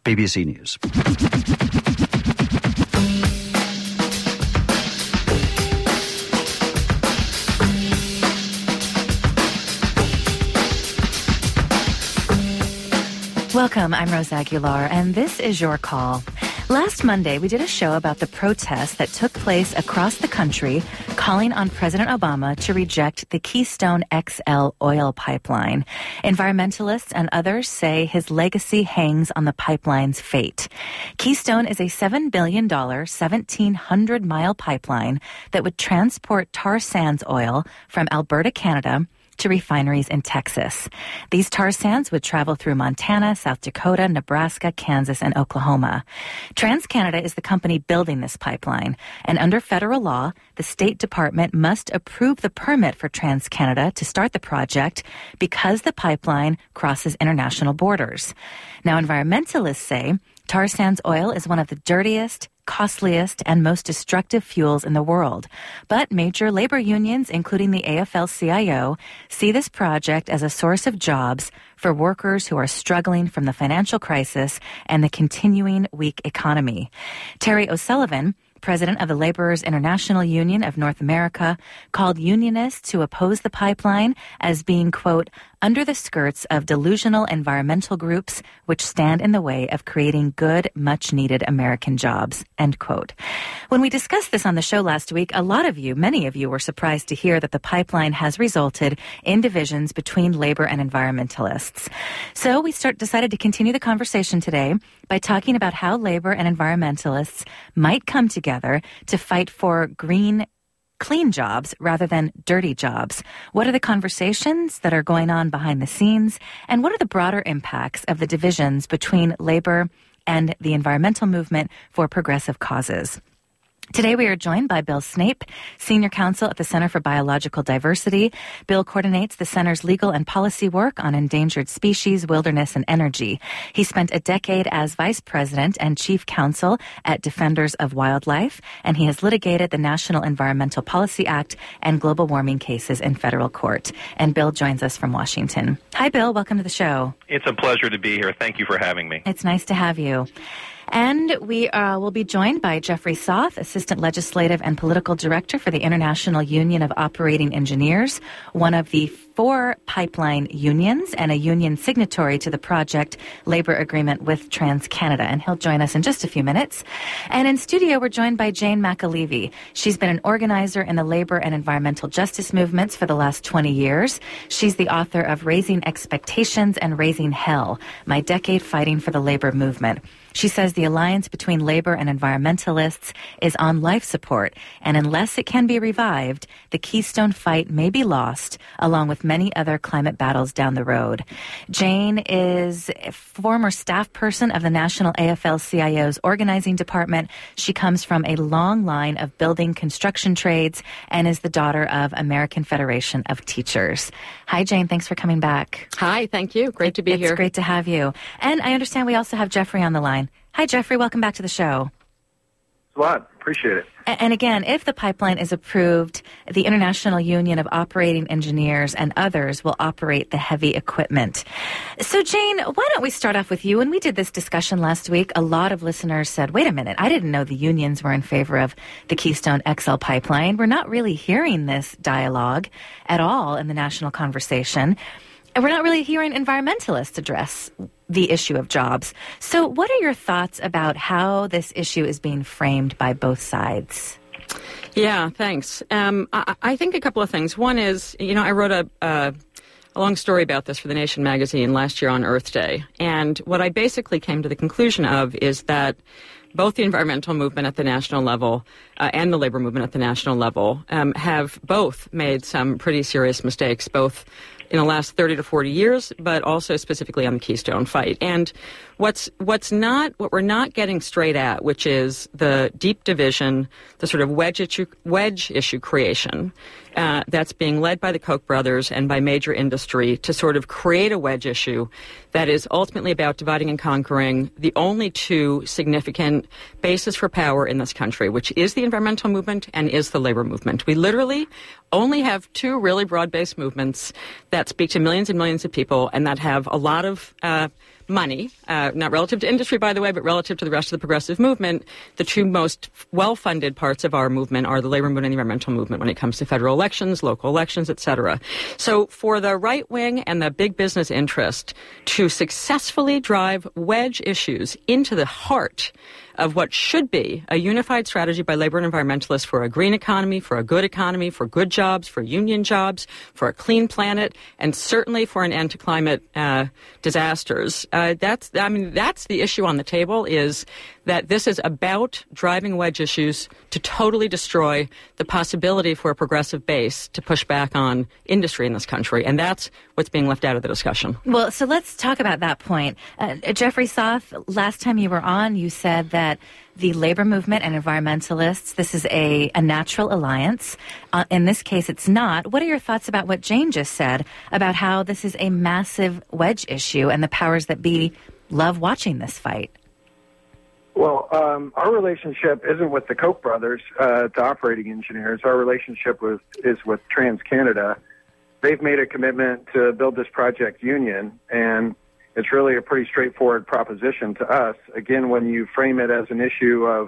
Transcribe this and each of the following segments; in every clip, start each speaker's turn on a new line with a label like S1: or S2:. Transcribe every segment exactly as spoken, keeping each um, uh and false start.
S1: B B C News.
S2: Welcome, I'm Rose Aguilar, and this is Your Call. Last Monday, we did a show about the protests that took place across the country calling on President Obama to reject the Keystone X L oil pipeline. Environmentalists and others say his legacy hangs on the pipeline's fate. Keystone is a seven billion dollars, seventeen hundred mile pipeline that would transport tar sands oil from Alberta, Canada, to refineries in Texas. These tar sands would travel through Montana, South Dakota, Nebraska, Kansas, and Oklahoma. TransCanada is the company building this pipeline, and under federal law, the State Department must approve the permit for TransCanada to start the project because the pipeline crosses international borders. Now, environmentalists say tar sands oil is one of the dirtiest, costliest, and most destructive fuels in the world. But major labor unions, including the A F L C I O, see this project as a source of jobs for workers who are struggling from the financial crisis and the continuing weak economy. Terry O'Sullivan, president of the Laborers International Union of North America, called unionists who oppose the pipeline as being, quote, under the skirts of delusional environmental groups which stand in the way of creating good, much-needed American jobs, end quote. When we discussed this on the show last week, a lot of you, many of you, were surprised to hear that the pipeline has resulted in divisions between labor and environmentalists. So we start, decided to continue the conversation today by talking about how labor and environmentalists might come together to fight for green clean jobs rather than dirty jobs. What are the conversations that are going on behind the scenes? And what are the broader impacts of the divisions between labor and the environmental movement for progressive causes? Today we are joined by Bill Snape, Senior Counsel at the Center for Biological Diversity. Bill coordinates the center's legal and policy work on endangered species, wilderness, and energy. He spent a decade as Vice President and Chief Counsel at Defenders of Wildlife, and he has litigated the National Environmental Policy Act and global warming cases in federal court. And Bill joins us from Washington. Hi, Bill. Welcome to the show.
S3: It's a pleasure to be here. Thank you for having me.
S2: It's nice to have you. And we uh, will be joined by Jeffrey Soth, Assistant Legislative and Political Director for the International Union of Operating Engineers, one of the four pipeline unions and a union signatory to the project labor agreement with TransCanada. And he'll join us in just a few minutes. And in studio, we're joined by Jane McAlevey. She's been an organizer in the labor and environmental justice movements for the last twenty years. She's the author of Raising Expectations and Raising Hell, My Decade Fighting for the Labor Movement. She says the alliance between labor and environmentalists is on life support, and unless it can be revived, the Keystone fight may be lost, along with many other climate battles down the road. Jane is a former staff person of the National A F L C I O's organizing department. She comes from a long line of building construction trades and is the daughter of American Federation of Teachers. Hi, Jane. Thanks for coming back.
S4: Hi. Thank you. Great to be
S2: it's
S4: here.
S2: It's great to have you. And I understand we also have Jeffrey on the line. Hi, Jeffrey. Welcome back to the show.
S5: Thanks a lot. Appreciate it.
S2: And again, if the pipeline is approved, the International Union of Operating Engineers and others will operate the heavy equipment. So, Jane, why don't we start off with you? When we did this discussion last week, a lot of listeners said, wait a minute, I didn't know the unions were in favor of the Keystone X L pipeline. We're not really hearing this dialogue at all in the national conversation. And we're not really hearing environmentalists address the issue of jobs. So what are your thoughts about how this issue is being framed by both sides?
S4: Yeah, thanks. Um, I, I think a couple of things. One is, you know, I wrote a, a, a long story about this for The Nation magazine last year on Earth Day. And what I basically came to the conclusion of is that both the environmental movement at the national level uh, and the labor movement at the national level um, have both made some pretty serious mistakes, both in the last thirty to forty years, but also specifically on the Keystone fight. And what's what's not what we're not getting straight at, which is the deep division, the sort of wedge issue, wedge issue creation uh, that's being led by the Koch brothers and by major industry to sort of create a wedge issue that is ultimately about dividing and conquering the only two significant bases for power in this country, which is the environmental movement and is the labor movement. We literally only have two really broad-based movements that speak to millions and millions of people and that have a lot of uh, money, uh, not relative to industry, by the way, but relative to the rest of the progressive movement, the two most well-funded parts of our movement are the labor movement and the environmental movement when it comes to federal elections, local elections, et cetera. So for the right wing and the big business interest to successfully drive wedge issues into the heart of what should be a unified strategy by labor and environmentalists for a green economy, for a good economy, for good jobs, for union jobs, for a clean planet, and certainly for an end to climate uh, disasters. Uh, that's, I mean, that's the issue on the table, is that this is about driving wedge issues to totally destroy the possibility for a progressive base to push back on industry in this country. And that's what's being left out of the discussion.
S2: Well, so let's talk about that point. Uh, Jeffrey Soth, last time you were on, you said that the labor movement and environmentalists, this is a, a natural alliance. Uh, in this case, it's not. What are your thoughts about what Jane just said about how this is a massive wedge issue and the powers that be love watching this fight?
S5: Well, um, our relationship isn't with the Koch brothers, uh, the operating engineers. Our relationship with, is with TransCanada. They've made a commitment to build this project union, and it's really a pretty straightforward proposition to us. Again, when you frame it as an issue of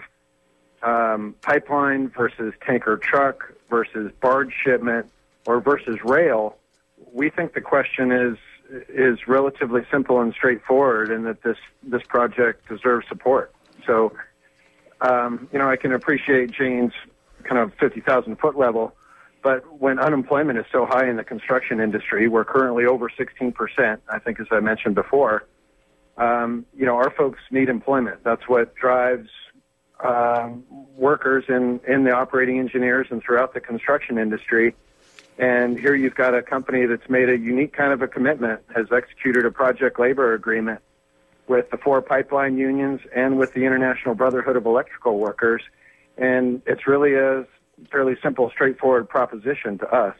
S5: um, pipeline versus tanker truck versus barge shipment or versus rail, we think the question is is relatively simple and straightforward, and that this, this project deserves support. So, um, you know, I can appreciate Jane's kind of fifty thousand foot level, but when unemployment is so high in the construction industry, we're currently over sixteen percent, I think, as I mentioned before, um, you know, our folks need employment. That's what drives uh, workers in, in the operating engineers and throughout the construction industry. And here you've got a company that's made a unique kind of a commitment, has executed a project labor agreement with the four pipeline unions and with the International Brotherhood of Electrical Workers. And it's really a fairly simple, straightforward proposition to us.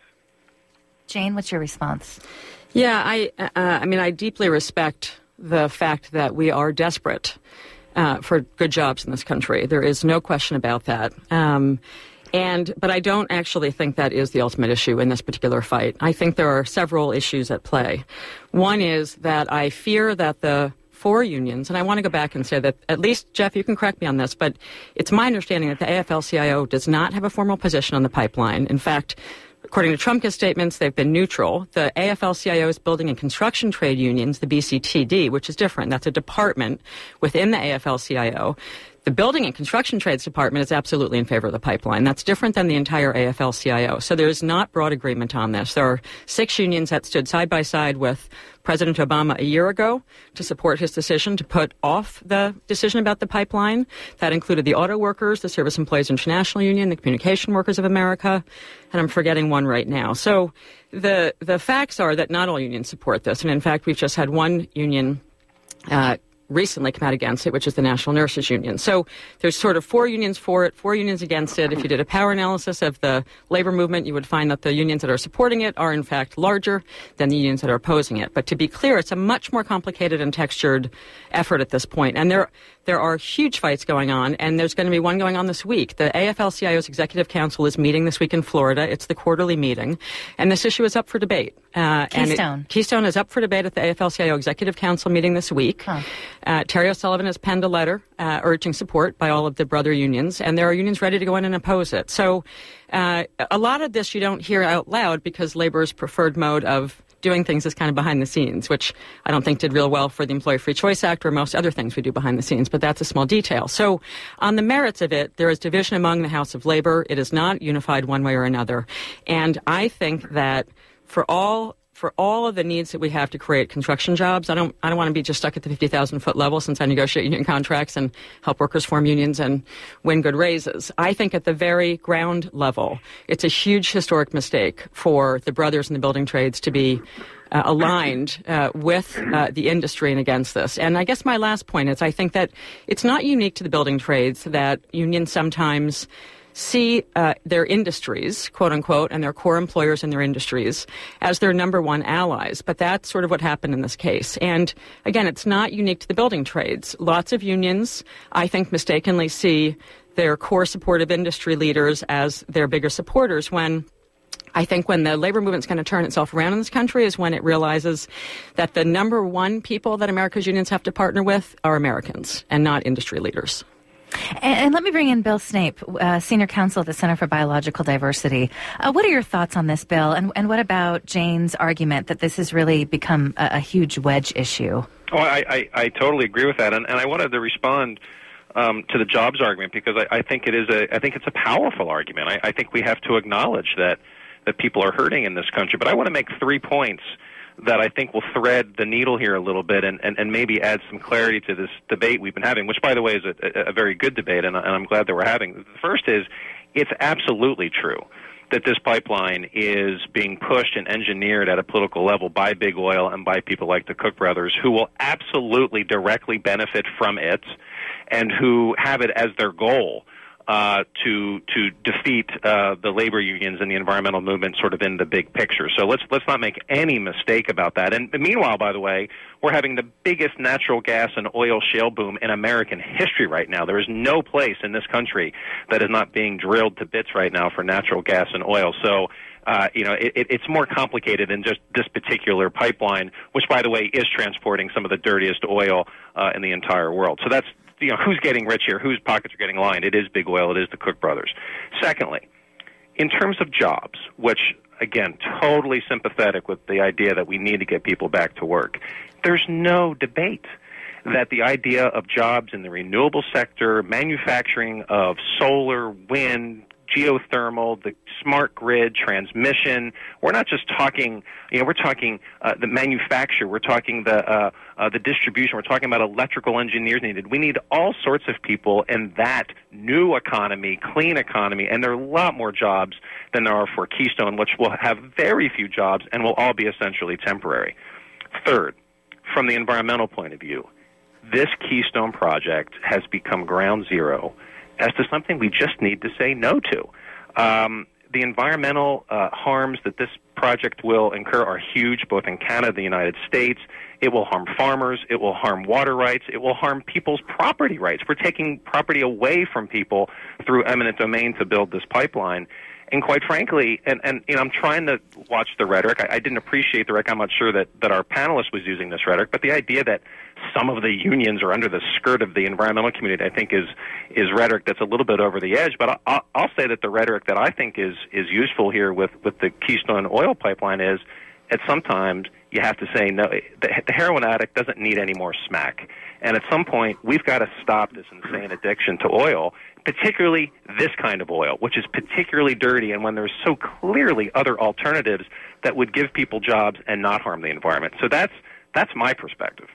S2: Jane, what's your response?
S4: Yeah, I, uh, I mean, I deeply respect the fact that we are desperate uh, for good jobs in this country. There is no question about that. Um, and but I don't actually think that is the ultimate issue in this particular fight. I think there are several issues at play. One is that I fear that the four unions, and I want to go back and say that, at least, Jeff, you can correct me on this, but it's my understanding that the A F L C I O does not have a formal position on the pipeline. In fact, according to Trumka's statements, they've been neutral. The A F L C I O is building in construction trade unions, the B C T D, which is different. That's a department within the A F L C I O. The Building and Construction Trades Department is absolutely in favor of the pipeline. That's different than the entire A F L C I O. So there is not broad agreement on this. There are six unions that stood side by side with President Obama a year ago to support his decision to put off the decision about the pipeline. That included the Auto Workers, the Service Employees International Union, the Communication Workers of America, and I'm forgetting one right now. So the the facts are that not all unions support this. And in fact, we've just had one union uh recently come out against it, which is the National Nurses Union. So there's sort of four unions for it, four unions against it. If you did a power analysis of the labor movement, you would find that the unions that are supporting it are in fact larger than the unions that are opposing it. But to be clear, it's a much more complicated and textured effort at this point. And there there are huge fights going on, and there's going to be one going on this week. The A F L C I O's Executive Council is meeting this week in Florida. It's the quarterly meeting, and this issue is up for debate.
S2: Uh, Keystone.
S4: And it, Keystone is up for debate at the A F L C I O Executive Council meeting this week. Huh. Uh, Terry O'Sullivan has penned a letter uh, urging support by all of the brother unions, and there are unions ready to go in and oppose it. So uh, a lot of this you don't hear out loud because labor's preferred mode of doing things is kind of behind the scenes, which I don't think did real well for the Employee Free Choice Act or most other things we do behind the scenes, but that's a small detail. So on the merits of it, there is division among the House of Labor. It is not unified one way or another. And I think that for all for all of the needs that we have to create construction jobs, I don't I don't want to be just stuck at the fifty thousand foot level since I negotiate union contracts and help workers form unions and win good raises. I think at the very ground level, it's a huge historic mistake for the brothers in the building trades to be uh, aligned uh, with uh, the industry and against this. And I guess my last point is I think that it's not unique to the building trades that unions sometimes see uh, their industries, quote unquote, and their core employers in their industries as their number one allies. But that's sort of what happened in this case. And again, it's not unique to the building trades. Lots of unions, I think, mistakenly see their core supportive industry leaders as their bigger supporters when I think when the labor movement's going to turn itself around in this country is when it realizes that the number one people that America's unions have to partner with are Americans and not industry leaders.
S2: And, and let me bring in Bill Snape, uh, Senior Counsel at the Center for Biological Diversity. Uh, what are your thoughts on this bill? And, and what about Jane's argument that this has really become a, a huge wedge issue?
S3: Oh, I, I, I totally agree with that. And, and I wanted to respond um, to the jobs argument because I, I think it is a I think it's a powerful argument. I, I think we have to acknowledge that, that people are hurting in this country. But I want to make three points that I think will thread the needle here a little bit and, and, and maybe add some clarity to this debate we've been having, which, by the way, is a, a very good debate, and, and I'm glad that we're having. The first is it's absolutely true that this pipeline is being pushed and engineered at a political level by big oil and by people like the Koch brothers who will absolutely directly benefit from it and who have it as their goal Uh, to to defeat uh, the labor unions and the environmental movement sort of in the big picture. So let's let's not make any mistake about that. And meanwhile, by the way, we're having the biggest natural gas and oil shale boom in American history right now. There is no place in this country that is not being drilled to bits right now for natural gas and oil. So Uh, you know, it, it, it's more complicated than just this particular pipeline, which, by the way, is transporting some of the dirtiest oil uh, in the entire world. So that's, you know, who's getting rich here, whose pockets are getting lined. It is big oil. It is the Koch brothers. Secondly, in terms of jobs, which, again, totally sympathetic with the idea that we need to get people back to work, there's no debate that the idea of jobs in the renewable sector, manufacturing of solar, wind, geothermal, the smart grid, transmission. We're not just talking, you know, we're talking uh, the manufacture. We're talking the uh, uh, the distribution. We're talking about electrical engineers needed. We need all sorts of people in that new economy, clean economy, and there are a lot more jobs than there are for Keystone, which will have very few jobs and will all be essentially temporary. Third, from the environmental point of view, this Keystone project has become ground zero as to something we just need to say no to. Um, the environmental uh, harms that this project will incur are huge, both in Canada and the United States. It will harm farmers. It will harm water rights. It will harm people's property rights. We're taking property away from people through eminent domain to build this pipeline. And quite frankly, and, and you know, I'm trying to watch the rhetoric. I, I didn't appreciate the rhetoric. I'm not sure that, that our panelist was using this rhetoric, but the idea that some of the unions are under the skirt of the environmental community, I think, is is rhetoric that's a little bit over the edge. But I'll, I'll say that the rhetoric that I think is is useful here with, with the Keystone oil pipeline is, at sometimes you have to say no. The, the heroin addict doesn't need any more smack, and at some point we've got to stop this insane addiction to oil, particularly this kind of oil, which is particularly dirty, and when there's so clearly other alternatives that would give people jobs and not harm the environment. So that's that's my perspective.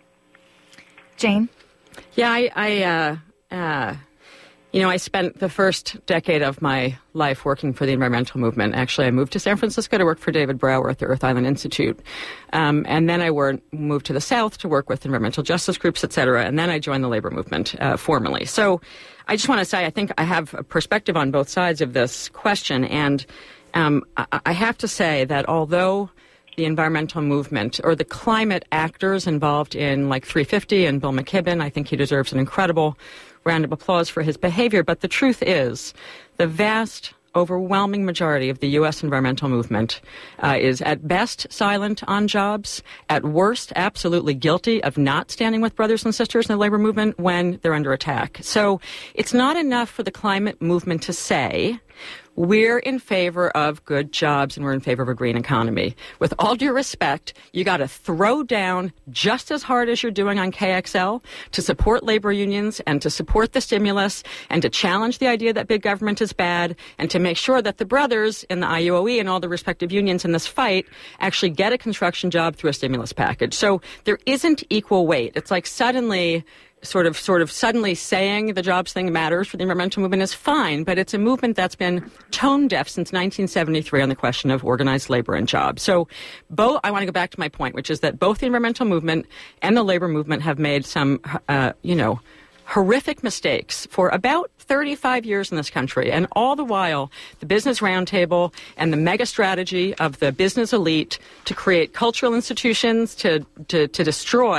S2: Jane?
S4: Yeah, I, I uh, uh, you know, I spent the first decade of my life working for the environmental movement. Actually, I moved to San Francisco to work for David Brower at the Earth Island Institute. Um, and then I were, moved to the South to work with environmental justice groups, et cetera. And then I joined the labor movement uh, formally. So I just want to say I think I have a perspective on both sides of this question. And um, I, I have to say that although the environmental movement or the climate actors involved in like three fifty and Bill McKibben, I think he deserves an incredible round of applause for his behavior. But the truth is the vast, overwhelming majority of the U S environmental movement uh, is at best silent on jobs, at worst absolutely guilty of not standing with brothers and sisters in the labor movement when they're under attack. So it's not enough for the climate movement to say, we're in favor of good jobs and we're in favor of a green economy. With all due respect, you got to throw down just as hard as you're doing on K X L to support labor unions and to support the stimulus and to challenge the idea that big government is bad and to make sure that the brothers in the I U O E and all the respective unions in this fight actually get a construction job through a stimulus package. So there isn't equal weight. It's like suddenly sort of sort of suddenly saying the jobs thing matters for the environmental movement is fine, but it's a movement that's been tone deaf since nineteen seventy-three on the question of organized labor and jobs. So both, I want to go back to my point, which is that both the environmental movement and the labor movement have made some, uh, you know, horrific mistakes for about thirty-five years in this country. And all the while, the Business Roundtable and the mega strategy of the business elite to create cultural institutions to, to, to destroy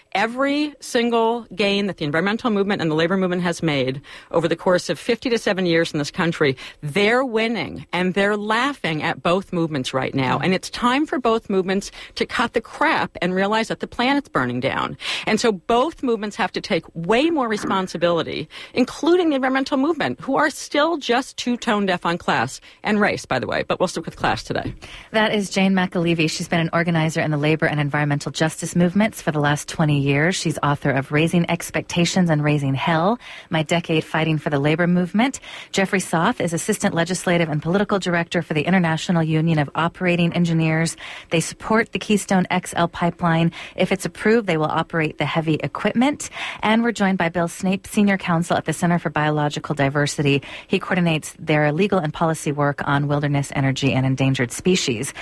S4: every single gain that the environmental movement and the labor movement has made over the course of fifty to seven years in this country, they're winning and they're laughing at both movements right now. And it's time for both movements to cut the crap and realize that the planet's burning down. And so both movements have to take way more responsibility, including the environmental movement, who are still just too tone deaf on class and race, by the way. But we'll stick with class today.
S2: That is Jane McAlevey. She's been an organizer in the labor and environmental justice movements for the last twenty years. She's author of Raising Expectations and Raising Hell, My Decade Fighting for the Labor Movement. Jeffrey Soth is Assistant Legislative and Political Director for the International Union of Operating Engineers. They support the Keystone X L pipeline. If it's approved, they will operate the heavy equipment. And we're joined by Bill Snape, Senior Counsel at the Center for Biological Diversity. He coordinates their legal and policy work on wilderness, energy, and endangered species.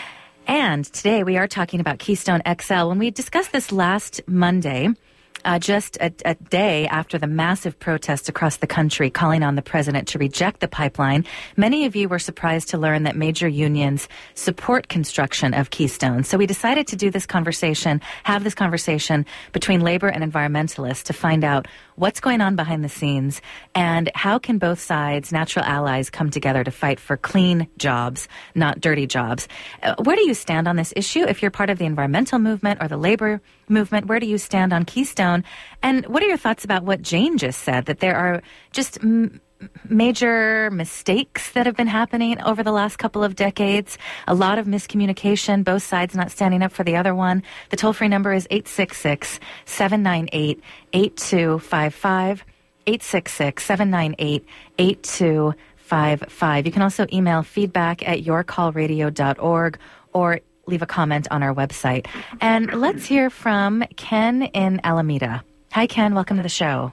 S2: And today we are talking about Keystone X L. When we discussed this last Monday, Uh, just a, a day after the massive protests across the country calling on the president to reject the pipeline, many of you were surprised to learn that major unions support construction of Keystone. So we decided to do this conversation, have this conversation between labor and environmentalists to find out what's going on behind the scenes and how can both sides, natural allies, come together to fight for clean jobs, not dirty jobs. Uh, where do you stand on this issue? If you're part of the environmental movement or the labor movement, where do you stand on Keystone? And what are your thoughts about what Jane just said, that there are just m- major mistakes that have been happening over the last couple of decades, a lot of miscommunication, both sides not standing up for the other one? The toll-free number is eight six six, seven nine eight, eight two five five, eight six six, seven nine eight, eight two five five. You can also email feedback at your call radio dot org or leave a comment on our website. And let's hear from Ken in Alameda. Hi, Ken. Welcome to the show.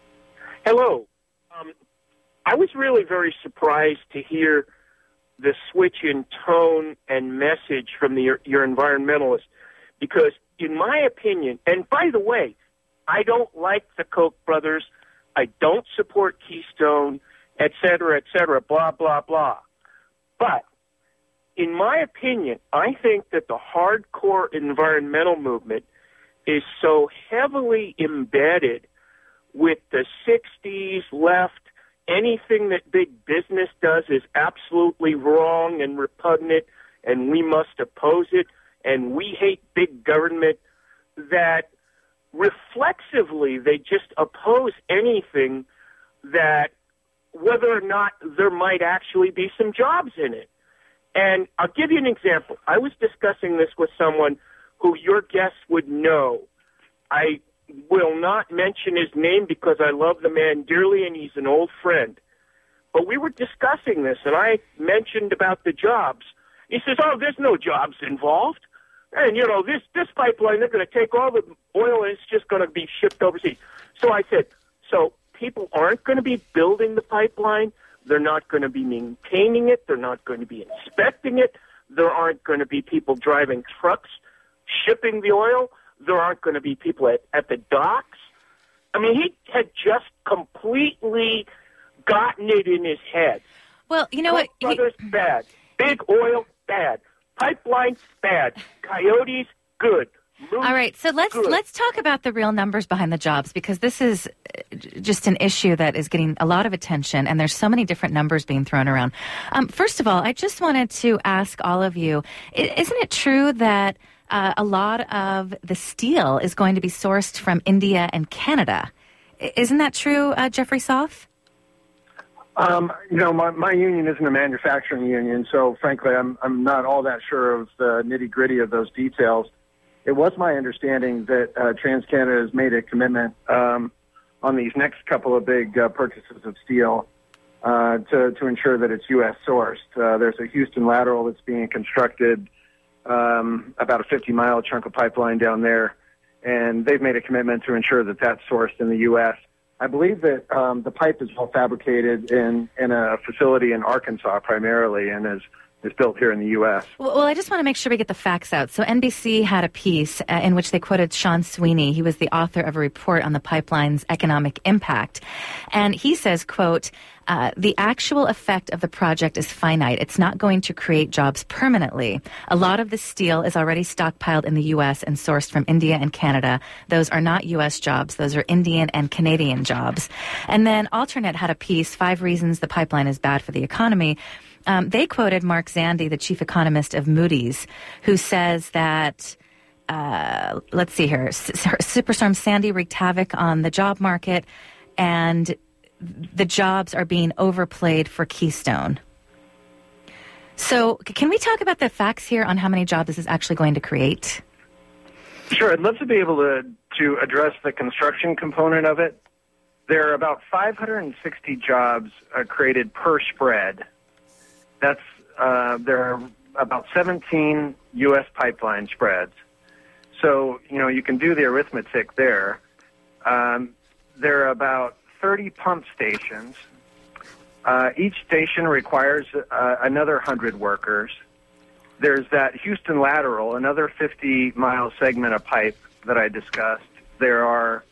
S1: Hello. Um, I was really very surprised to hear the switch in tone and message from the, your, your environmentalists, because in my opinion, and by the way, I don't like the Koch brothers, I don't support Keystone, et cetera, et cetera, blah, blah, blah. But in my opinion, I think that the hardcore environmental movement is so heavily embedded with the sixties left. Anything that big business does is absolutely wrong and repugnant, and we must oppose it, and we hate big government, that reflexively they just oppose anything that, whether or not there might actually be some jobs in it. And I'll give you an example. I was discussing this with someone who your guests would know. I will not mention his name because I love the man dearly and he's an old friend. But we were discussing this, and I mentioned about the jobs. He says, oh, there's no jobs involved. And, you know, this, this pipeline, they're going to take all the oil and it's just going to be shipped overseas. So I said, so people aren't going to be building the pipeline. They're not going to be maintaining it. They're not going to be inspecting it. There aren't going to be people driving trucks shipping the oil. There aren't going to be people at, at the docks. I mean, he had just completely gotten it in his head.
S2: Well, you know what?
S1: Brothers, he... bad. Big oil, bad. Pipelines, bad. Coyotes, good. Moose,
S2: All right, so let's
S1: good.
S2: let's talk about the real numbers behind the jobs, because this is just an issue that is getting a lot of attention, and there's so many different numbers being thrown around. Um, first of all, I just wanted to ask all of you, isn't it true that uh, a lot of the steel is going to be sourced from India and Canada? Isn't that true, uh, Jeffrey Soth?
S5: Um, you know, my, my union isn't a manufacturing union, so frankly, I'm I'm not all that sure of the nitty-gritty of those details. It was my understanding that uh, TransCanada has made a commitment um, on these next couple of big uh, purchases of steel uh, to, to ensure that it's U S sourced. Uh, there's a Houston lateral that's being constructed, um, about a fifty-mile chunk of pipeline down there, and they've made a commitment to ensure that that's sourced in the U S. I believe that um, the pipe is all fabricated in, in a facility in Arkansas primarily and is is built here in the U S.
S2: Well, well, I just want to make sure we get the facts out. So N B C had a piece uh, in which they quoted Sean Sweeney. He was the author of a report on the pipeline's economic impact. And he says, quote, uh, the actual effect of the project is finite. It's not going to create jobs permanently. A lot of the steel is already stockpiled in the U S and sourced from India and Canada. Those are not U S jobs. Those are Indian and Canadian jobs. And then Alternate had a piece, Five Reasons the Pipeline is Bad for the Economy. Um, they quoted Mark Zandi, the chief economist of Moody's, who says that, uh, let's see here, Superstorm Sandy wreaked havoc on the job market, and the jobs are being overplayed for Keystone. So can we talk about the facts here on how many jobs this is actually going to create?
S5: Sure. I'd love to be able to, to address the construction component of it. There are about five hundred sixty jobs uh, created per spread. That's uh, there are about seventeen U S pipeline spreads. So, you know, you can do the arithmetic there. Um, there are about thirty pump stations. Uh, each station requires uh, another one hundred workers. There's that Houston Lateral, another fifty-mile segment of pipe that I discussed. There are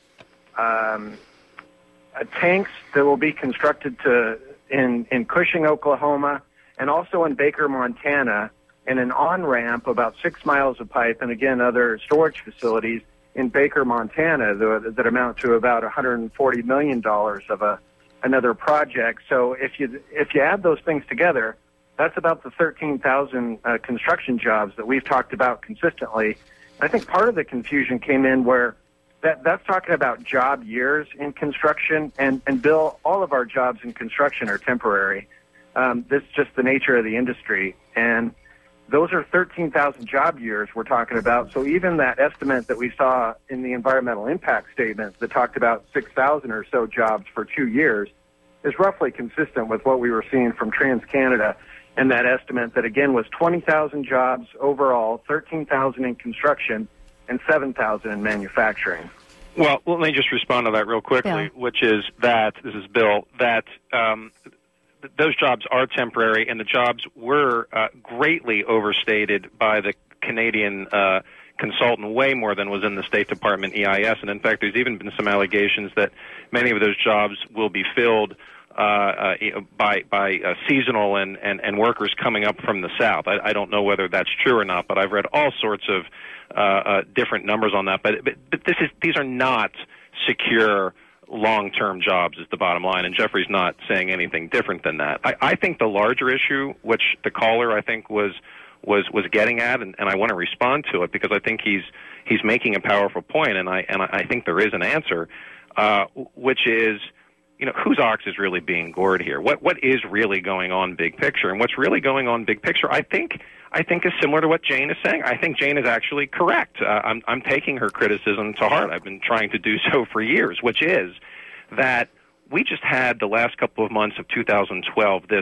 S5: um, uh, tanks that will be constructed to in, in Cushing, Oklahoma, and also in Baker, Montana, and an on-ramp about six miles of pipe, and again, other storage facilities in Baker, Montana, that, that amount to about one hundred forty million dollars of a another project. So if you if you add those things together, that's about the thirteen thousand uh, construction jobs that we've talked about consistently. I think part of the confusion came in where that that's talking about job years in construction, and, and Bill, all of our jobs in construction are temporary. Um, this is just the nature of the industry, and those are thirteen thousand job years we're talking about. So even that estimate that we saw in the environmental impact statement that talked about six thousand or so jobs for two years is roughly consistent with what we were seeing from TransCanada, and that estimate that, again, was twenty thousand jobs overall, thirteen thousand in construction, and seven thousand in manufacturing.
S3: Well, let me just respond to that real quickly,
S2: Bill.
S3: which is that, this is Bill, that um, th- those jobs are temporary, and the jobs were uh, greatly overstated by the Canadian uh, consultant, way more than was in the State Department E I S. And in fact, there's even been some allegations that many of those jobs will be filled uh, uh, by by uh, seasonal and, and, and workers coming up from the South. I, I don't know whether that's true or not, but I've read all sorts of uh, uh, different numbers on that. But, but, but this is these are not secure long-term jobs is the bottom line, and Jeffrey's not saying anything different than that. I, I think the larger issue, which the caller, I think, was was was getting at, and, and I want to respond to it because I think he's he's making a powerful point, and I and I think there is an answer, uh, which is, you know, whose ox is really being gored here? What what is really going on big picture? And what's really going on big picture, I think I think is similar to what Jane is saying. I think Jane is actually correct. Uh, I'm I'm taking her criticism to heart. I've been trying to do so for years, which is that we just had the last couple of months of two thousand twelve this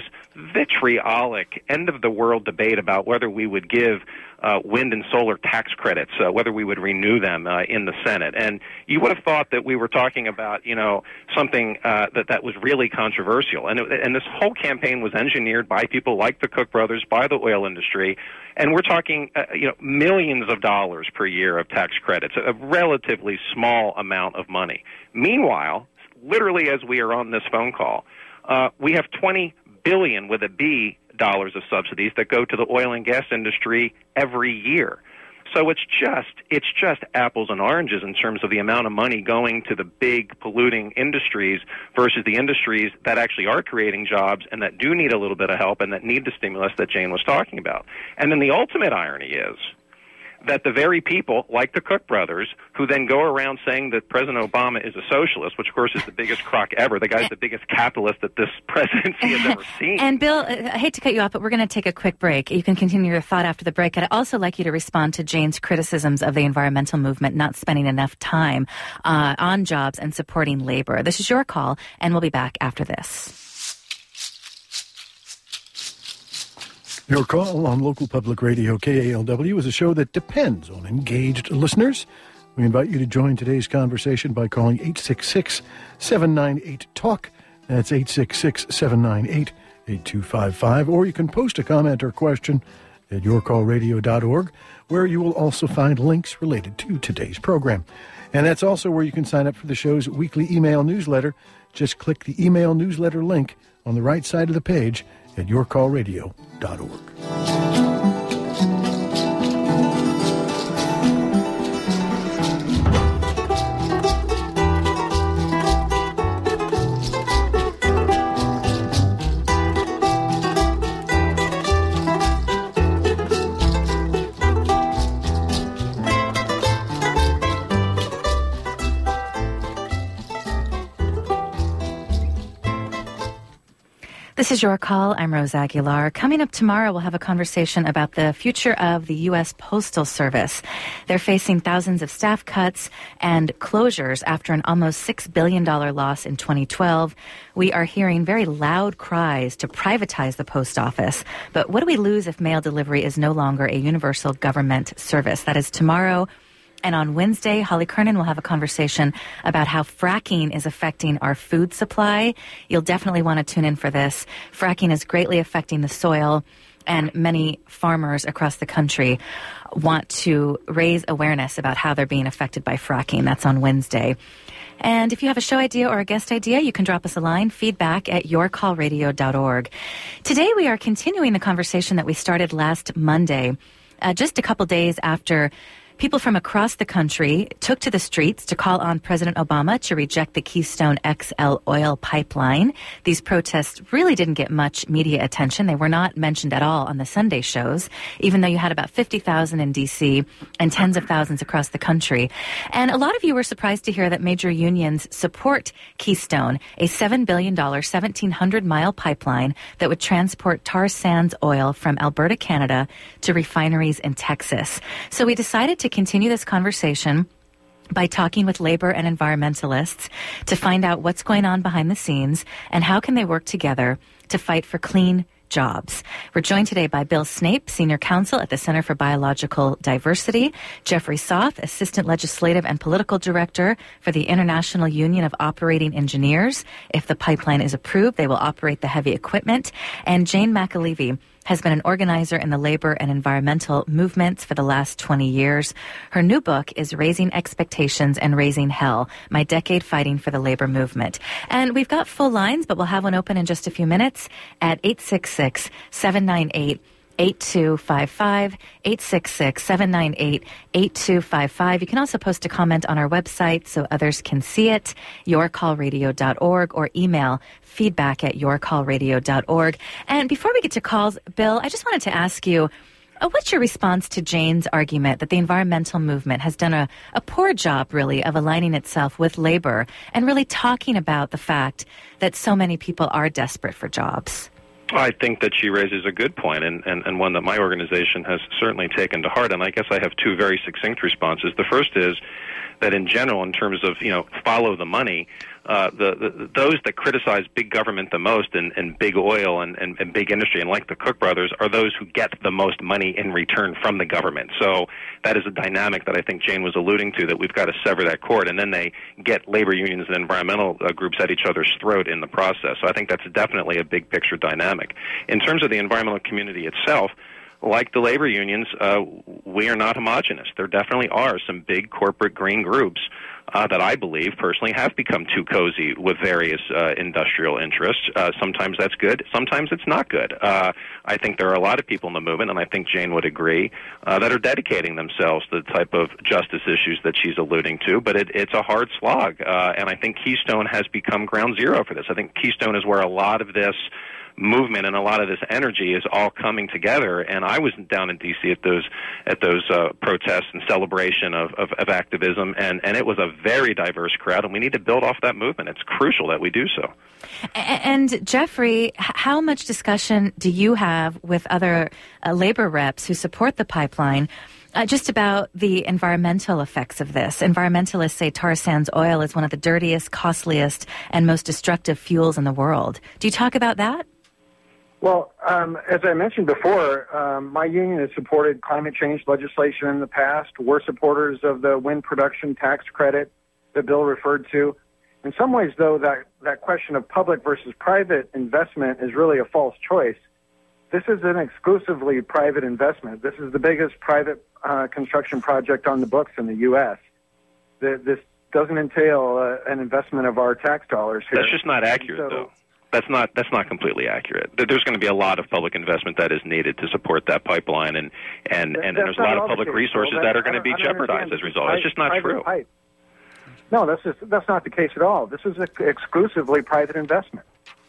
S3: vitriolic end-of-the-world debate about whether we would give uh, wind and solar tax credits, uh, whether we would renew them uh, in the Senate. And you would have thought that we were talking about, you know, something uh, that, that was really controversial. And, it, and this whole campaign was engineered by people like the Koch brothers, by the oil industry. And we're talking, uh, you know, millions of dollars per year of tax credits, a relatively small amount of money. Meanwhile, literally as we are on this phone call, uh, we have twenty billion with a B dollars of subsidies that go to the oil and gas industry every year. So it's just it's just apples and oranges in terms of the amount of money going to the big polluting industries versus the industries that actually are creating jobs and that do need a little bit of help and that need the stimulus that Jane was talking about. And then the ultimate irony is that the very people, like the Koch brothers, who then go around saying that President Obama is a socialist, which, of course, is the biggest crock ever. The guy's the biggest capitalist that this presidency has ever seen.
S2: And, Bill, I hate to cut you off, but we're going to take a quick break. You can continue your thought after the break. I'd also like you to respond to Jane's criticisms of the environmental movement not spending enough time uh, on jobs and supporting labor. This is your call, and we'll be back after this.
S6: Your Call on local public radio K A L W is a show that depends on engaged listeners. We invite you to join today's conversation by calling eight six six, seven nine eight, TALK. That's eight six six, seven nine eight, eight two five five, or you can post a comment or question at your call radio dot org, where you will also find links related to today's program. And that's also where you can sign up for the show's weekly email newsletter. Just click the email newsletter link on the right side of the page at your call radio dot org.
S2: This is Your Call. I'm Rose Aguilar. Coming up tomorrow, we'll have a conversation about the future of the U S Postal Service. They're facing thousands of staff cuts and closures after an almost six billion dollars loss in twenty twelve. We are hearing very loud cries to privatize the post office. But what do we lose if mail delivery is no longer a universal government service? That is tomorrow. And on Wednesday, Holly Kernan will have a conversation about how fracking is affecting our food supply. You'll definitely want to tune in for this. Fracking is greatly affecting the soil, and many farmers across the country want to raise awareness about how they're being affected by fracking. That's on Wednesday. And if you have a show idea or a guest idea, you can drop us a line, feedback at your call radio dot org. Today, we are continuing the conversation that we started last Monday, uh, just a couple days after people from across the country took to the streets to call on President Obama to reject the Keystone X L oil pipeline. These protests really didn't get much media attention. They were not mentioned at all on the Sunday shows, even though you had about fifty thousand in D C and tens of thousands across the country. And a lot of you were surprised to hear that major unions support Keystone, a seven billion dollars, seventeen hundred mile pipeline that would transport tar sands oil from Alberta, Canada, to refineries in Texas. So we decided to to continue this conversation by talking with labor and environmentalists to find out what's going on behind the scenes and how can they work together to fight for clean jobs. We're joined today by Bill Snape, Senior Counsel at the Center for Biological Diversity, Jeffrey Soth, Assistant Legislative and Political Director for the International Union of Operating Engineers. If the pipeline is approved, they will operate the heavy equipment. And Jane McAlevey has been an organizer in the labor and environmental movements for the last twenty years. Her new book is Raising Expectations and Raising Hell, My Decade Fighting for the Labor Movement. And we've got full lines, but we'll have one open in just a few minutes at eight six six, seven nine eight, eight two five five, eight six six, seven nine eight, eight two five five. You can also post a comment on our website so others can see it, your call radio dot org, or email feedback at your call radio dot org. And before we get to calls, Bill, I just wanted to ask you, uh, what's your response to Jane's argument that the environmental movement has done a, a poor job, really, of aligning itself with labor and really talking about the fact that so many people are desperate for jobs?
S3: I think that she raises a good point, and, and, and one that my organization has certainly taken to heart, and I guess I have two very succinct responses. The first is that in general, in terms of, you know, follow the money, uh, the, the those that criticize big government the most and, and big oil and, and, and big industry, and like the Koch brothers, are those who get the most money in return from the government. So that is a dynamic that I think Jane was alluding to, that we've got to sever that cord, and then they get labor unions and environmental uh, groups at each other's throat in the process. So I think that's definitely a big picture dynamic. In terms of the environmental community itself, like the labor unions, uh, we are not homogenous. There definitely are some big corporate green groups uh, that I believe personally have become too cozy with various uh, industrial interests. Uh, sometimes that's good. Sometimes it's not good. Uh, I think there are a lot of people in the movement, and I think Jane would agree, uh, that are dedicating themselves to the type of justice issues that she's alluding to, but it, it's a hard slog. Uh, and I think Keystone has become ground zero for this. I think Keystone is where a lot of this movement and a lot of this energy is all coming together. And I was down in D C at those at those uh, protests and celebration of, of, of activism, and, and it was a very diverse crowd, and we need to build off that movement. It's crucial that we do so.
S2: And Jeffrey, how much discussion do you have with other uh, labor reps who support the pipeline Uh, just about the environmental effects of this? Environmentalists say tar sands oil is one of the dirtiest, costliest, and most destructive fuels in the world. Do you talk about that?
S5: Well, um, as I mentioned before, um, my union has supported climate change legislation in the past. We're supporters of the wind production tax credit that Bill referred to. In some ways, though, that, that question of public versus private investment is really a false choice. This is an exclusively private investment. This is the biggest private uh, construction project on the books in the U S The, this doesn't entail uh, an investment of our tax dollars here.
S3: That's just not accurate, so, though. That's not that's not completely accurate. There's going to be a lot of public investment that is needed to support that pipeline, and and, and, and there's a lot of public resources well, that are going to be jeopardized as a result. It's just not true.
S5: Pipe. No, that's just, that's not the case at all. This is a, exclusively private investment.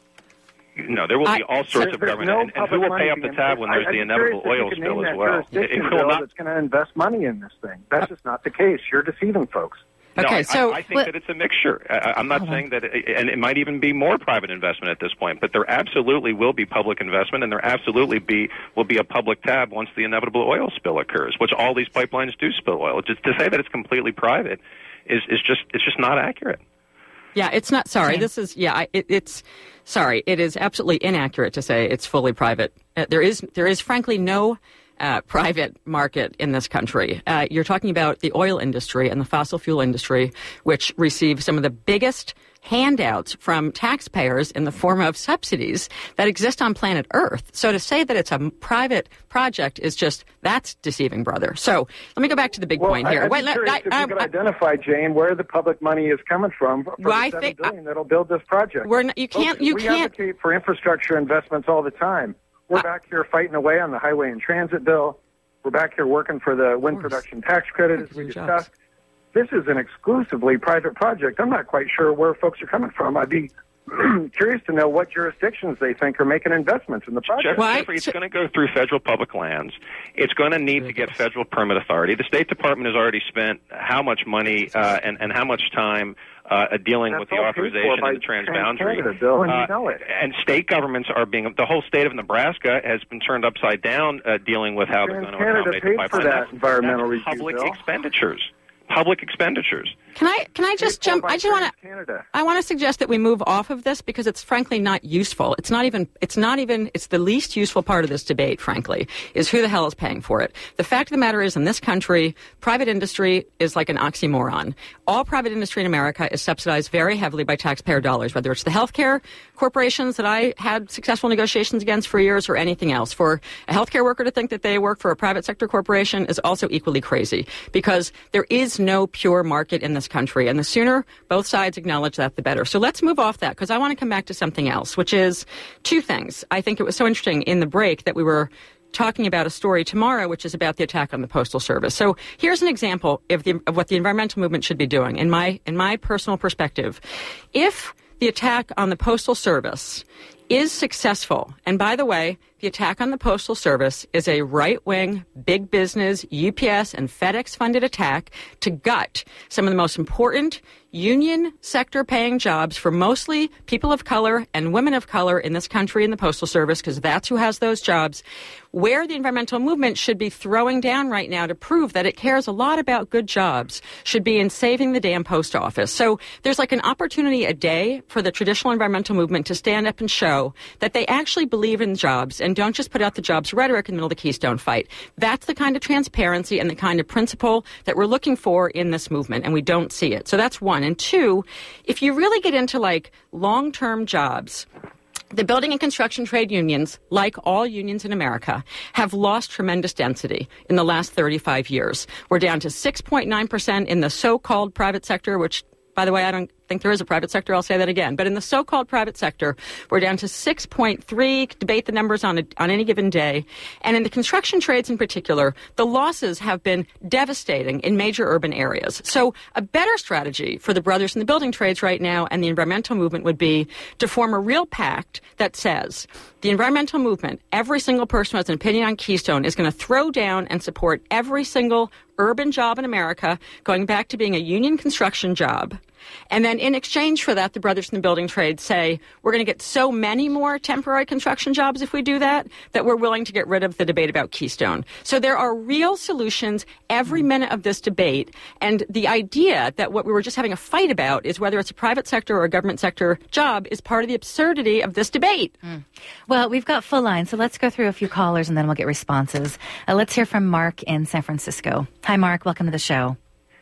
S3: No, there will be all sorts of government,
S5: no
S3: and, and who will pay up the tab when there's
S5: I,
S3: the inevitable oil spill as well?
S5: It, it will not. That's going to invest money in this thing. That's just not the case. You're deceiving folks.
S4: Okay,
S3: no,
S4: so
S3: I, I think what, that it's a mixture. I, I'm not saying that, it, and it might even be more private investment at this point. But there absolutely will be public investment, and there absolutely be will be a public tab once the inevitable oil spill occurs, which all these pipelines do spill oil. Just to say that it's completely private is is just it's just not accurate.
S4: Yeah, it's not. Sorry, this is yeah. It, it's sorry. It is absolutely inaccurate to say it's fully private. Uh, there is there is frankly no. Uh, private market in this country. Uh, you're talking about the oil industry and the fossil fuel industry, which receive some of the biggest handouts from taxpayers in the form of subsidies that exist on planet Earth. So to say that it's a private project is just, that's deceiving, brother. So let me go back to the big
S5: well,
S4: point here.
S5: I'm
S4: Wait,
S5: curious
S4: I,
S5: if
S4: I,
S5: you could
S4: I,
S5: identify, Jane, where the public money is coming from for
S4: well,
S5: the
S4: I
S5: seven
S4: think,
S5: billion that'll build this project.
S4: We're not, you can't, you
S5: we
S4: can't.
S5: advocate for infrastructure investments all the time. We're back here fighting away on the highway and transit bill. We're back here working for the wind production tax credit, as we discussed. This is an exclusively private project. I'm not quite sure where folks are coming from. I'd be curious to know what jurisdictions they think are making investments in the project.
S3: Jeff, Jeffrey, it's going to go through federal public lands. It's going to need to get federal permit authority. The State Department has already spent how much money uh, and, and how much time uh, dealing
S5: That's
S3: with the authorization of the transboundary. Bill, and,
S5: uh,
S3: you
S5: know it.
S3: and state governments are being, the whole state of Nebraska has been turned upside down uh, dealing with how they're going to accommodate the pipeline.
S5: For that
S3: that's,
S5: environmental
S3: that's
S5: review
S3: public
S5: bill.
S3: expenditures. Public expenditures.
S4: Can I can I just jump? I just want to. I want to suggest that we move off of this because it's frankly not useful. It's not even. It's not even. It's the least useful part of this debate. Frankly, is who the hell is paying for it. The fact of the matter is, in this country, private industry is like an oxymoron. All private industry in America is subsidized very heavily by taxpayer dollars, whether it's the healthcare corporations that I had successful negotiations against for years or anything else. For a healthcare worker to think that they work for a private sector corporation is also equally crazy because there is no pure market in this country. And the sooner both sides acknowledge that, the better. So let's move off that because I want to come back to something else, which is two things. I think it was so interesting in the break that we were talking about a story tomorrow, which is about the attack on the Postal Service. So here's an example of, the, of what the environmental movement should be doing. In my, in my personal perspective, if the attack on the Postal Service is successful, and by the way, the attack on the Postal Service is a right-wing, big business, U P S and FedEx-funded attack to gut some of the most important union sector paying jobs for mostly people of color and women of color in this country in the Postal Service, because that's who has those jobs, where the environmental movement should be throwing down right now to prove that it cares a lot about good jobs should be in saving the damn post office. So there's like an opportunity a day for the traditional environmental movement to stand up and show that they actually believe in jobs and don't just put out the jobs rhetoric in the middle of the Keystone fight. That's the kind of transparency and the kind of principle that we're looking for in this movement, and we don't see it. So that's one. And two, if you really get into like long-term jobs, the building and construction trade unions, like all unions in America, have lost tremendous density in the last thirty-five years. We're down to six point nine percent in the so-called private sector, which, by the way, I don't think there is a private sector. I'll say that again. But in the so-called private sector, we're down to six point three. Debate the numbers on a, on any given day. And in the construction trades in particular, the losses have been devastating in major urban areas. So a better strategy for the brothers in the building trades right now and the environmental movement would be to form a real pact that says the environmental movement, every single person who has an opinion on Keystone, is going to throw down and support every single urban job in America, going back to being a union construction job. And then in exchange for that, the brothers in the building trade say, we're going to get so many more temporary construction jobs if we do that, that we're willing to get rid of the debate about Keystone. So there are real solutions every minute of this debate. And the idea that what we were just having a fight about is whether it's a private sector or a government sector job is part of the absurdity of this debate.
S2: Mm. Well, we've got full lines, so let's go through a few callers and then we'll get responses. Uh, let's hear from Mark in San Francisco. Hi, Mark. Welcome to the show.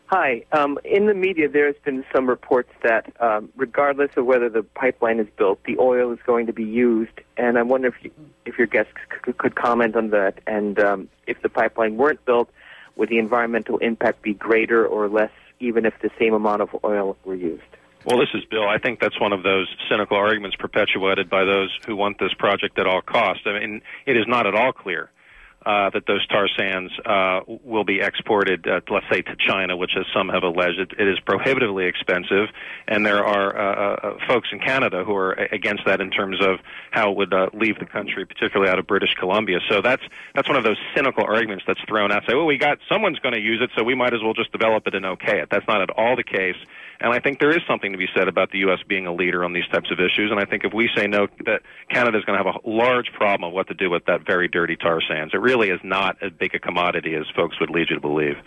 S7: Hi. Um, in the media, there's been some reports that um, regardless of whether the pipeline is built, the oil is going to be used. And I wonder if you, if your guests c- could comment on that. And um, if the pipeline weren't built, would the environmental impact be greater or less, even if the same amount of oil were used?
S3: Well, this is Bill. I think that's one of those cynical arguments perpetuated by those who want this project at all costs. I mean, it is not at all clear Uh, that those tar sands uh, will be exported, uh, let's say, to China, which, as some have alleged, it, it is prohibitively expensive, and there are uh, uh, folks in Canada who are against that in terms of how it would uh, leave the country, particularly out of British Columbia. So that's that's one of those cynical arguments that's thrown out. Say, well, we got someone's going to use it, so we might as well just develop it and okay it. That's not at all the case. And I think there is something to be said about the U S being a leader on these types of issues. And I think if we say no, that Canada is going to have a large problem of what to do with that very dirty tar sands. It really is not as big a commodity as folks would lead you to believe.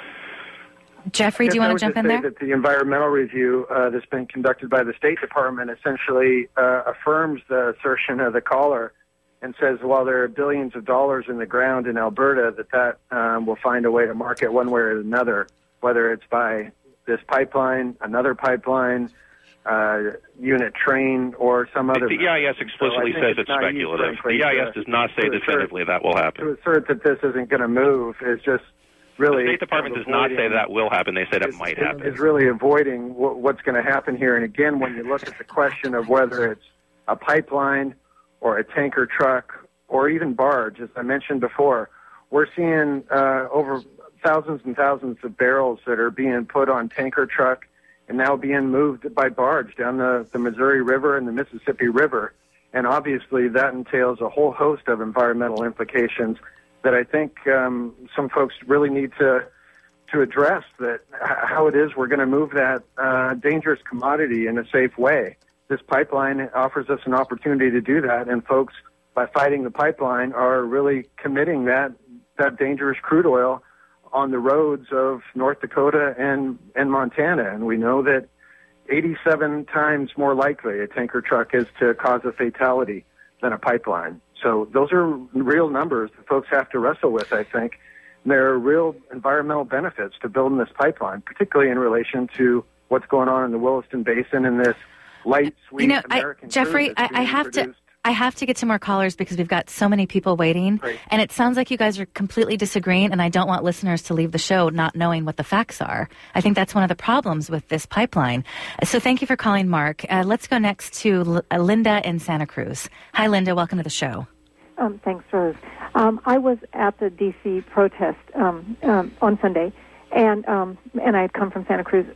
S2: Jeffrey, do you want to jump in there?
S5: That the environmental review uh, that's been conducted by the State Department essentially uh, affirms the assertion of the caller and says while there are billions of dollars in the ground in Alberta, that that um, will find a way to market one way or another, whether it's by this pipeline, another pipeline, uh, unit train, or some other.
S3: The E I S explicitly so says it's, it's speculative. The E I S does not say definitively that will happen.
S5: To assert that this isn't going to move is just really.
S3: The State Department does not say that will happen. They say that might happen.
S5: It's really avoiding what, what's going to happen here. And again, when you look at the question of whether it's a pipeline or a tanker truck or even barge, as I mentioned before, we're seeing uh, over thousands and thousands of barrels that are being put on tanker truck and now being moved by barge down the, the Missouri River and the Mississippi River. And obviously that entails a whole host of environmental implications that I think um, some folks really need to to address, that how it is we're going to move that uh, dangerous commodity in a safe way. This pipeline offers us an opportunity to do that, and folks, by fighting the pipeline, are really committing that that dangerous crude oil on the roads of North Dakota and, and Montana. And we know that eighty-seven times more likely a tanker truck is to cause a fatality than a pipeline. So those are real numbers that folks have to wrestle with, I think. And there are real environmental benefits to building this pipeline, particularly in relation to what's going on in the Williston Basin and this light, sweet
S2: you know,
S5: American
S2: I, Jeffrey, I, I have produced. to... I have to get to more callers because we've got so many people waiting.
S5: Great.
S2: And it sounds like you guys are completely disagreeing, and I don't want listeners to leave the show not knowing what the facts are. I think that's one of the problems with this pipeline. So thank you for calling, Mark. Uh, let's go next to L- Linda in Santa Cruz. Hi, Linda. Welcome to the show.
S8: Um, thanks, Rose. Um, I was at the D C protest um, um, on Sunday, and um, and I had come from Santa Cruz.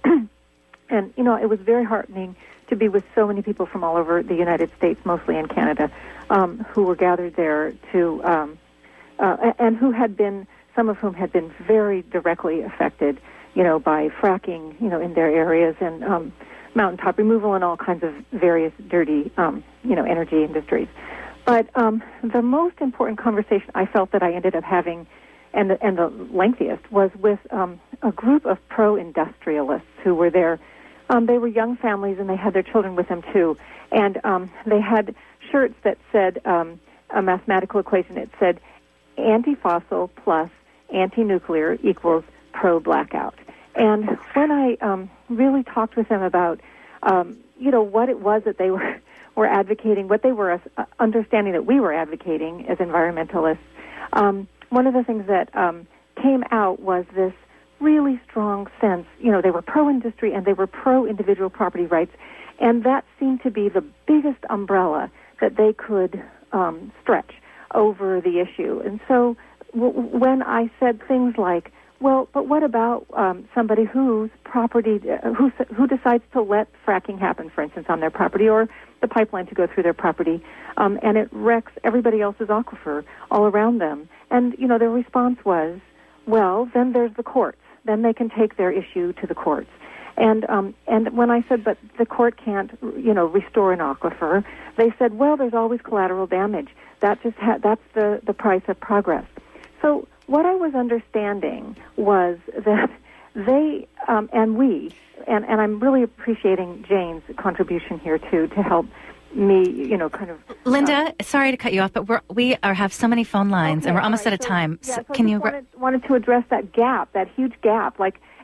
S8: And, you know, it was very heartening to be with so many people from all over the United States, mostly in Canada, um, who were gathered there to, um, uh, and who had been, some of whom had been very directly affected, you know, by fracking, you know, in their areas and um, mountaintop removal and all kinds of various dirty, um, you know, energy industries. But um, the most important conversation I felt that I ended up having, and the, and the lengthiest, was with um, a group of pro-industrialists who were there. Um, they were young families, and they had their children with them, too. And um, they had shirts that said, um, a mathematical equation, it said, anti-fossil plus anti-nuclear equals pro-blackout. And when I um, really talked with them about, um, you know, what it was that they were, were advocating, what they were uh, understanding that we were advocating as environmentalists, um, one of the things that um, came out was this really strong sense, you know, they were pro-industry and they were pro-individual property rights, and that seemed to be the biggest umbrella that they could um, stretch over the issue. And so w- when I said things like, well, but what about um, somebody whose property, uh, who who decides to let fracking happen, for instance, on their property, or the pipeline to go through their property, um, and it wrecks everybody else's aquifer all around them? And, you know, their response was, well, then there's the courts. Then they can take their issue to the courts. And um, and when I said, but the court can't, you know, restore an aquifer, they said, well, there's always collateral damage. That just ha- that's the, the price of progress. So what I was understanding was that they um, and we, and, and I'm really appreciating Jane's contribution here too to help me, you know, kind of.
S2: Linda,
S8: uh,
S2: sorry to cut you off, but we're, we are have so many phone lines,
S8: okay,
S2: and we're almost
S8: right,
S2: out of
S8: so,
S2: time.
S8: Yeah,
S2: so
S8: so
S2: can
S8: I
S2: you
S8: wanted, wanted to address that gap, that huge gap, like.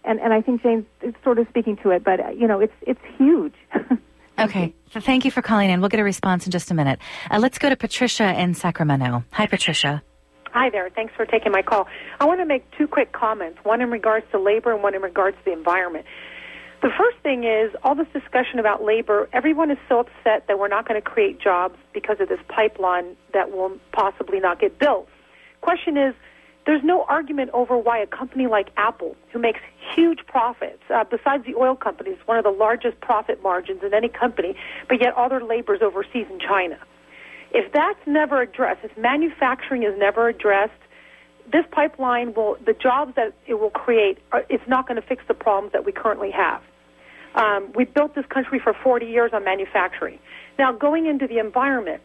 S8: and, and I think James is sort of speaking to it, but, uh, you know, it's it's huge.
S2: Okay. So thank you for calling in. We'll get a response in just a minute. Uh, let's go to Patricia in Sacramento. Hi, Patricia.
S9: Hi there. Thanks for taking my call. I want to make two quick comments, one in regards to labor and one in regards to the environment. The first thing is all this discussion about labor, everyone is so upset that we're not going to create jobs because of this pipeline that will possibly not get built. Question is, there's no argument over why a company like Apple, who makes huge profits, uh, besides the oil companies, one of the largest profit margins in any company, but yet all their labor is overseas in China. If that's never addressed, if manufacturing is never addressed, this pipeline will, the jobs that it will create, are, it's not going to fix the problems that we currently have. Um, we built this country for forty years on manufacturing. Now, going into the environment,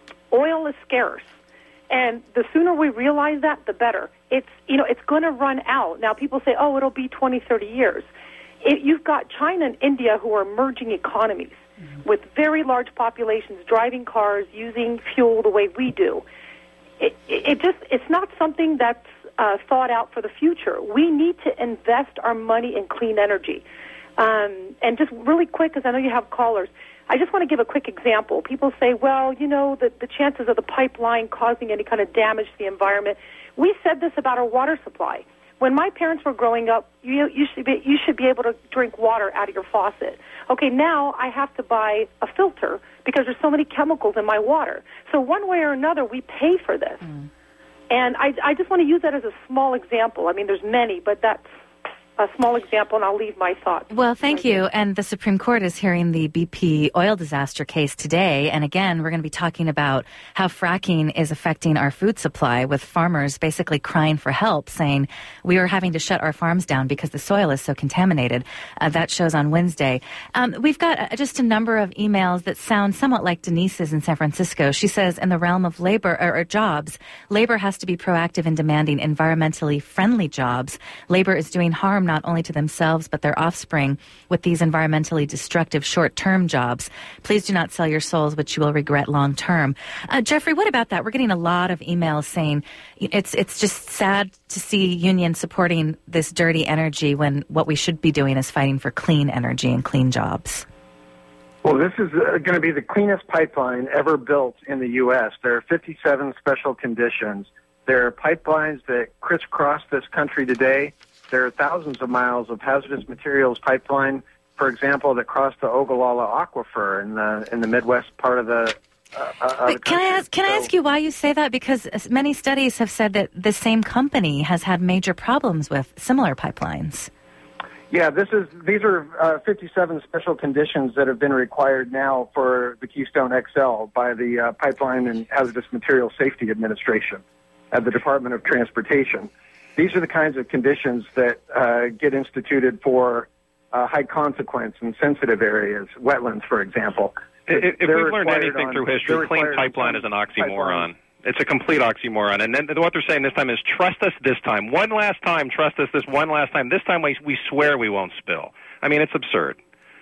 S9: oil is scarce. And the sooner we realize that, the better. It's, you know, it's going to run out. Now, people say, oh, it'll be twenty, thirty years. It, you've got China and India who are emerging economies mm-hmm. with very large populations, driving cars, using fuel the way we do. It, it, it just, it's not something that's uh, thought out for the future. We need to invest our money in clean energy. Um, and just really quick, because I know you have callers, I just want to give a quick example. People say, well, you know, the, the chances of the pipeline causing any kind of damage to the environment. We said this about our water supply. When my parents were growing up, you, you, should be, you should be able to drink water out of your faucet. Okay, now I have to buy a filter because there's so many chemicals in my water. So one way or another, we pay for this. Mm. And I, I just want to use that as a small example. I mean, there's many, but that's a small example, and I'll leave my thoughts.
S2: Well, thank you. And the Supreme Court is hearing the B P oil disaster case today. And again, we're going to be talking about how fracking is affecting our food supply, with farmers basically crying for help, saying we are having to shut our farms down because the soil is so contaminated. Uh, that shows on Wednesday. Um, we've got uh, just a number of emails that sound somewhat like Denise's in San Francisco. She says, in the realm of labor or, or jobs, labor has to be proactive in demanding environmentally friendly jobs. Labor is doing harm not only to themselves but their offspring with these environmentally destructive short-term jobs. Please do not sell your souls, which you will regret long-term. Uh, Jeffrey, what about that? We're getting a lot of emails saying it's it's just sad to see unions supporting this dirty energy when what we should be doing is fighting for clean energy and clean jobs.
S5: Well, this is uh, going to be the cleanest pipeline ever built in the U S. There are fifty-seven special conditions. There are pipelines that crisscross this country today. There are thousands of miles of hazardous materials pipeline, for example, that cross the Ogallala Aquifer in the in the Midwest part of the. Uh, of the
S2: can I ask? Can so, I ask you why you say that? Because many studies have said that the same company has had major problems with similar pipelines.
S5: Yeah, this is these are uh, fifty-seven special conditions that have been required now for the Keystone X L by the uh, Pipeline and Hazardous Materials Safety Administration at the Department of Transportation. These are the kinds of conditions that uh, get instituted for uh, high consequence and sensitive areas, wetlands, for example.
S3: If, if we've learned anything on, through history, clean pipeline is an oxymoron. Pipeline. It's a complete oxymoron. And then what they're saying this time is, trust us this time. One last time, trust us this one last time. This time we, we swear we won't spill. I mean, it's absurd.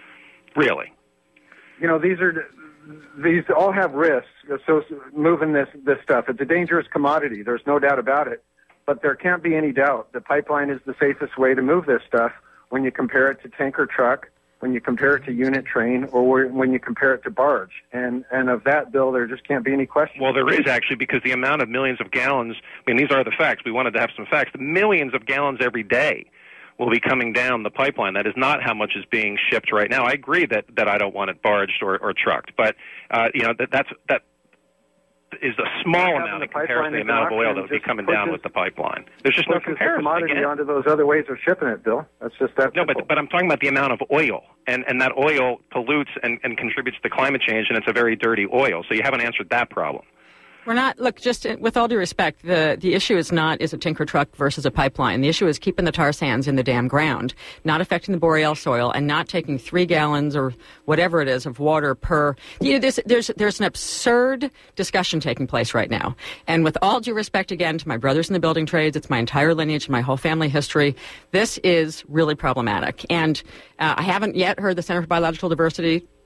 S3: Really.
S5: You know, these are... These all have risks. So moving this, this stuff, it's a dangerous commodity. There's no doubt about it. But there can't be any doubt the pipeline is the safest way to move this stuff when you compare it to tanker truck, when you compare it to unit train, or when you compare it to barge. And and of that, Bill, there just can't be any question.
S3: Well, there is actually, because the amount of millions of gallons, I mean, these are the facts. We wanted to have some facts. The millions of gallons every day will be coming down the pipeline. That is not how much is being shipped right now. I agree that, that I don't want it barged or, or trucked, but uh, you know that that's that is a small amount in comparison to the amount of oil that would be coming down with the pipeline. There's just no comparison.
S5: The commodity again. Onto those other ways of shipping it, Bill. That's just that.
S3: No, but but I'm talking about the amount of oil, and and that oil pollutes and, and contributes to climate change, and it's a very dirty oil. So you haven't answered that problem.
S4: We're not, look, just with all due respect, the, the issue is not is a tinker truck versus a pipeline. The issue is keeping the tar sands in the damn ground, not affecting the boreal soil, and not taking three gallons or whatever it is of water per. You know, there's, there's, there's an absurd discussion taking place right now. And with all due respect, again, to my brothers in the building trades, it's my entire lineage and my whole family history, this is really problematic. And uh, I haven't yet heard the Center for Biological Diversity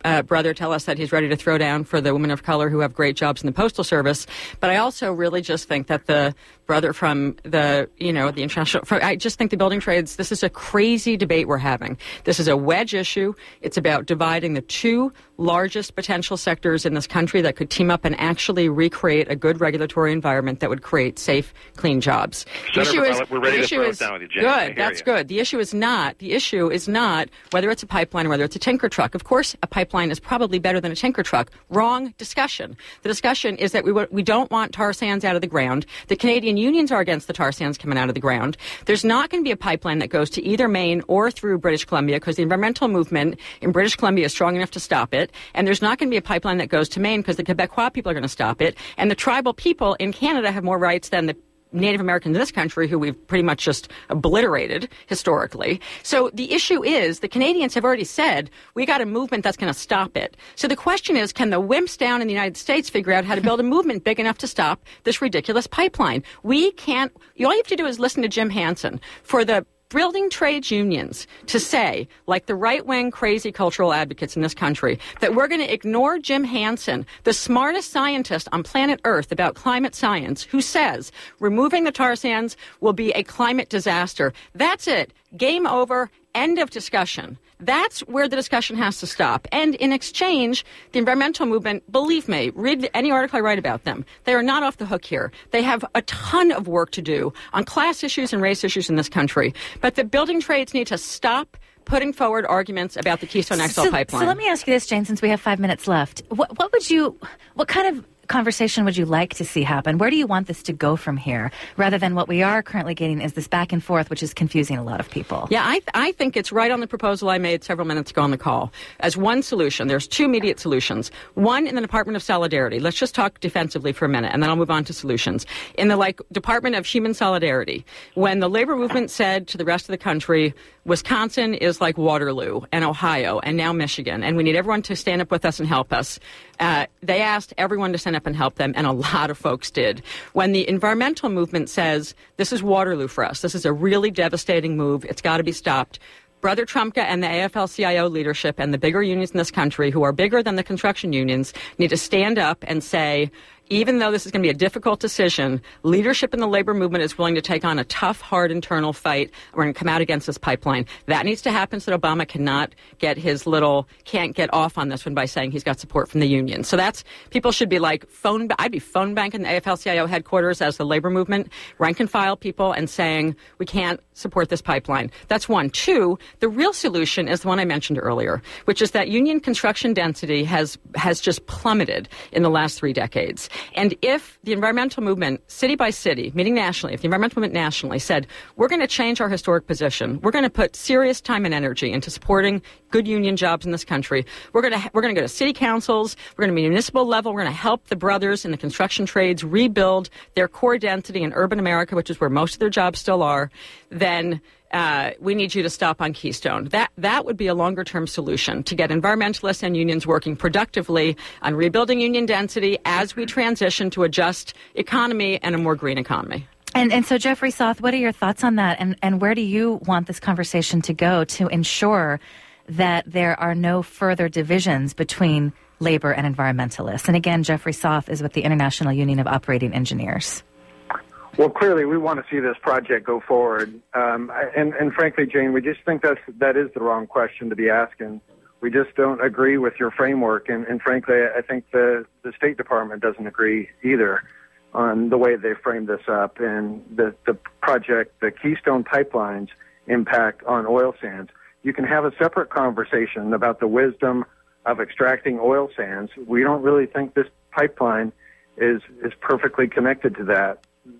S4: uh, brother tell us that he's ready to throw down for the women of color who have great jobs in the Postal Service. But I also really just think that the brother from the, you know, the international, from, I just think the building trades, this is a crazy debate we're having. This is a wedge issue. It's about dividing the two largest potential sectors in this country that could team up and actually recreate a good regulatory environment that would create safe, clean jobs. The issue is,
S3: we're ready
S4: the
S3: to
S4: issue
S3: throw
S4: is
S3: it down with you, Jane. I
S4: good.
S3: hear
S4: That's
S3: you.
S4: good. The issue is not, the issue is not whether it's a pipeline or whether it's a tanker truck. Of course, a pipeline is probably better than a tanker truck. Wrong discussion. The discussion is that we we don't want tar sands out of the ground. The Canadian unions are against the tar sands coming out of the ground. There's not going to be a pipeline that goes to either Maine or through British Columbia because the environmental movement in British Columbia is strong enough to stop it. And there's not going to be a pipeline that goes to Maine because the Quebecois people are going to stop it. And the tribal people in Canada have more rights than the Native Americans in this country, who we've pretty much just obliterated historically. So the issue is the Canadians have already said we got a movement that's going to stop it. So the question is, can the wimps down in the United States figure out how to build a movement big enough to stop this ridiculous pipeline? We can't. All you have to do is listen to Jim Hansen for the building trades unions to say, like the right-wing crazy cultural advocates in this country, that we're going to ignore Jim Hansen, the smartest scientist on planet Earth about climate science, who says removing the tar sands will be a climate disaster. That's it. Game over. End of discussion. That's where the discussion has to stop. And in exchange, the environmental movement, believe me, read any article I write about them. They are not off the hook here. They have a ton of work to do on class issues and race issues in this country. But the building trades need to stop putting forward arguments about the Keystone X L
S2: so,
S4: pipeline.
S2: So let me ask you this, Jane, since we have five minutes left. What, what would you, what kind of conversation would you like to see happen? Where do you want this to go from here, rather than what we are currently getting is this back and forth, which is confusing a lot of people?
S4: Yeah, I, I think it's right on the proposal I made several minutes ago on the call. As one solution, there's two immediate solutions. One in the Department of Solidarity. Let's just talk defensively for a minute, and then I'll move on to solutions. In the like Department of Human Solidarity, when the labor movement said to the rest of the country, Wisconsin is like Waterloo, and Ohio, and now Michigan, and we need everyone to stand up with us and help us. Uh, they asked everyone to stand up and help them, and a lot of folks did. When the environmental movement says, this is Waterloo for us, this is a really devastating move, it's got to be stopped, Brother Trumka and the A F L C I O leadership and the bigger unions in this country, who are bigger than the construction unions, need to stand up and say, even though this is going to be a difficult decision, leadership in the labor movement is willing to take on a tough, hard internal fight. We're going to come out against this pipeline. That needs to happen so that Obama cannot get his little, can't get off on this one by saying he's got support from the union. So that's, people should be like, phone, I'd be phone banking the A F L C I O headquarters as the labor movement, rank and file people and saying, we can't support this pipeline. That's one. Two, the real solution is the one I mentioned earlier, which is that union construction density has, has just plummeted in the last three decades. And if the environmental movement, city by city, meaning nationally, if the environmental movement nationally said, we're going to change our historic position, we're going to put serious time and energy into supporting good union jobs in this country, we're going to we're going to go to city councils, we're going to be municipal level, we're going to help the brothers in the construction trades rebuild their core density in urban America, which is where most of their jobs still are, then Uh, we need you to stop on Keystone. That that would be a longer-term solution to get environmentalists and unions working productively on rebuilding union density as we transition to a just economy and a more green economy.
S2: And and so, Jeffrey Soth, what are your thoughts on that? And, and where do you want this conversation to go to ensure that there are no further divisions between labor and environmentalists? And again, Jeffrey Soth is with the International Union of Operating Engineers.
S5: Well, clearly, we want to see this project go forward. Um, and, and frankly, Jane, we just think that's, that is the wrong question to be asking. We just don't agree with your framework. And, and frankly, I think the, the State Department doesn't agree either on the way they framed this up and the, the project, the Keystone Pipeline's impact on oil sands. You can have a separate conversation about the wisdom of extracting oil sands. We don't really think this pipeline is, is perfectly connected to that.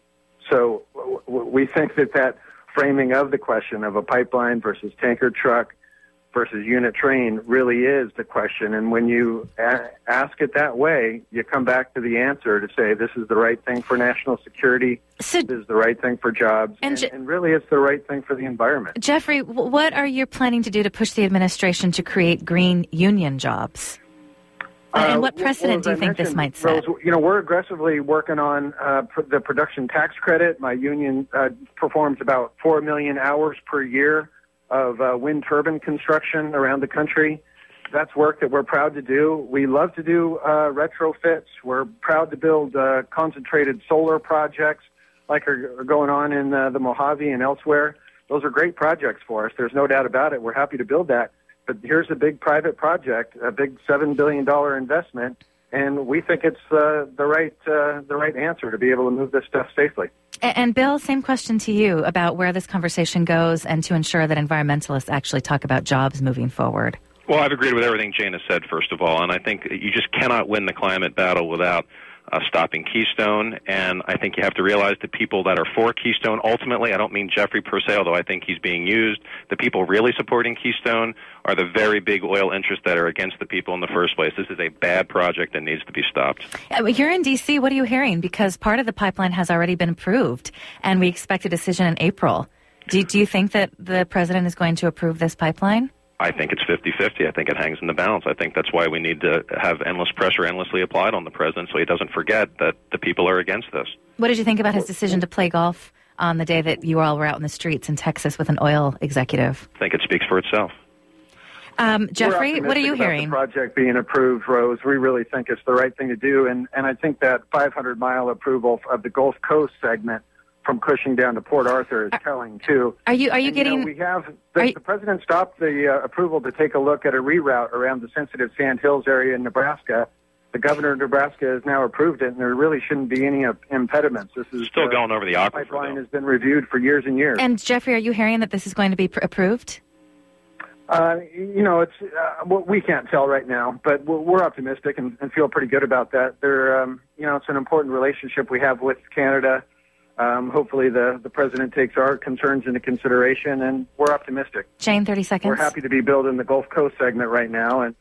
S5: So we think that that framing of the question of a pipeline versus tanker truck versus unit train really is the question. And when you a- ask it that way, you come back to the answer to say this is the right thing for national security,
S2: so,
S5: this is the right thing for jobs, and, and, and really it's the right thing for the environment.
S2: Jeffrey, what are you planning to do to push the administration to create green union jobs? Uh, and what precedent
S5: well,
S2: do you think this might set?
S5: Rose, you know, we're aggressively working on uh, pr- the production tax credit. My union uh, performs about four million hours per year of uh, wind turbine construction around the country. that's work that we're proud to do. We love to do uh, retrofits. We're proud to build uh, concentrated solar projects like are, are going on in uh, the Mojave and elsewhere. Those are great projects for us. There's no doubt about it. We're happy to build that. But here's a big private project, a big seven billion dollars investment, and we think it's uh, the right uh, the right answer to be able to move this stuff safely.
S2: And, and Bill, same question to you about where this conversation goes and to ensure that environmentalists actually talk about jobs moving forward.
S3: Well, I've agreed with everything Jane has said, first of all, and I think you just cannot win the climate battle without Uh, stopping Keystone, and I think you have to realize the people that are for Keystone, ultimately, I don't mean Jeffrey per se, although I think he's being used, the people really supporting Keystone are the very big oil interests that are against the people in the first place. This is a bad project that needs to be stopped.
S2: Uh, here in D C, what are you hearing? Because part of the pipeline has already been approved, and we expect a decision in April. Do, do you think that the president is going to approve this pipeline?
S3: I think it's fifty-fifty. I think it hangs in the balance. I think that's why we need to have endless pressure endlessly applied on the president so he doesn't forget that the people are against this.
S2: What did you think about his decision to play golf on the day that you all were out in the streets in Texas with an oil executive?
S3: I think it speaks for itself.
S2: Um, Jeffrey, what are you
S5: about
S2: hearing?
S5: The project being approved, Rose, we really think it's the right thing to do, and, and I think that five hundred mile approval of the Gulf Coast segment from Cushing down to Port Arthur is are, telling too.
S2: Are you are you
S5: and,
S2: getting?
S5: You know, we have the,
S2: you,
S5: the president stopped the uh, approval to take a look at a reroute around the sensitive Sand Hills area in Nebraska. The governor of Nebraska has now approved it, and there really shouldn't be any uh, impediments. This is
S3: still
S5: uh,
S3: going over the aquifer.
S5: Pipeline has been reviewed for years and years.
S2: And Jeffrey, are you hearing that this is going to be pr- approved?
S5: Uh, you know, it's uh, we can't tell right now, but we're, we're optimistic and, and feel pretty good about that. There, um, you know, it's an important relationship we have with Canada. Um, hopefully the, the president takes our concerns into consideration, and we're optimistic.
S2: Jane, thirty seconds.
S5: We're happy to be building the Gulf Coast segment right now. And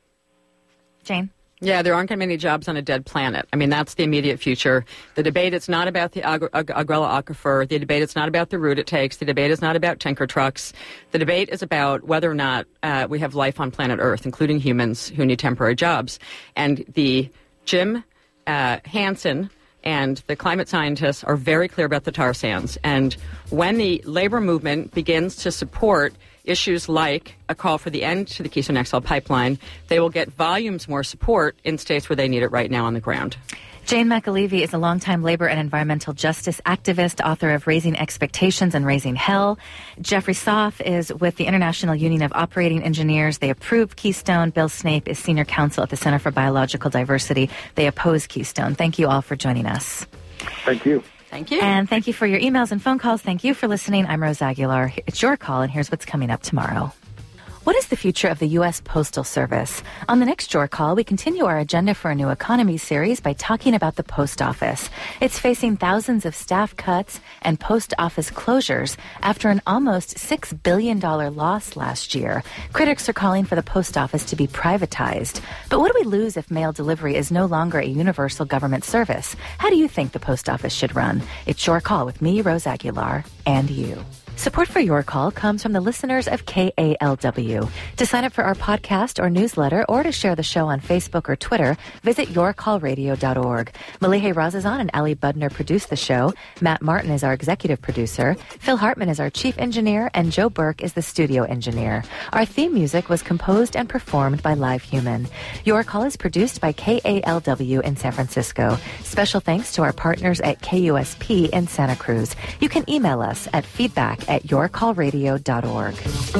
S2: Jane?
S4: Yeah, there aren't going to be any jobs on a dead planet. I mean, that's the immediate future. The debate, it's not about the Ag- Ag- Agrella Aquifer. The debate, it's not about the route it takes. The debate is not about tanker trucks. The debate is about whether or not uh, we have life on planet Earth, including humans who need temporary jobs. And the Jim uh, Hansen and the climate scientists are very clear about the tar sands. And when the labor movement begins to support issues like a call for the end to the Keystone X L pipeline, they will get volumes more support in states where they need it right now on the ground.
S2: Jane McAlevey is a longtime labor and environmental justice activist, author of Raising Expectations and Raising Hell. Jeffrey Soth is with the International Union of Operating Engineers. They approve Keystone. Bill Snape is senior counsel at the Center for Biological Diversity. They oppose Keystone. Thank you all for joining us.
S5: Thank you.
S4: Thank you.
S2: And thank you for your emails and phone calls. Thank you for listening. I'm Rose Aguilar. It's your call, and here's what's coming up tomorrow. What is the future of the U S. Postal Service? On the next Your Call, we continue our Agenda for a New Economy series by talking about the post office. It's facing thousands of staff cuts and post office closures after an almost six billion dollars loss last year. Critics are calling for the post office to be privatized. But what do we lose if mail delivery is no longer a universal government service? How do you think the post office should run? It's Your Call with me, Rose Aguilar, and you. Support for Your Call comes from the listeners of K A L W. To sign up for our podcast or newsletter or to share the show on Facebook or Twitter, visit your call radio dot org. Malihe Razazan and Ali Budner produce the show. Matt Martin is our executive producer. Phil Hartman is our chief engineer, and Joe Burke is the studio engineer. Our theme music was composed and performed by Live Human. Your Call is produced by K A L W in San Francisco. Special thanks to our partners at K U S P in Santa Cruz. You can email us at feedback at your call radio dot org.